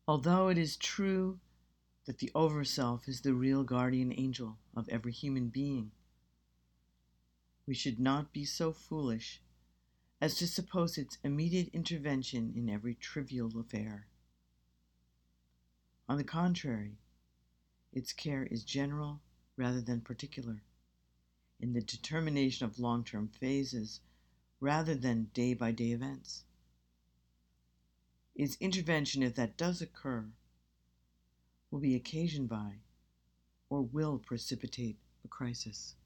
Although it is true that the Overself is the real guardian angel of every human being, we should not be so foolish as to suppose its immediate intervention in every trivial affair. On the contrary, its care is general rather than particular, in the determination of long-term phases rather than day-by-day events. Its intervention, if that does occur, will be occasioned by or will precipitate a crisis.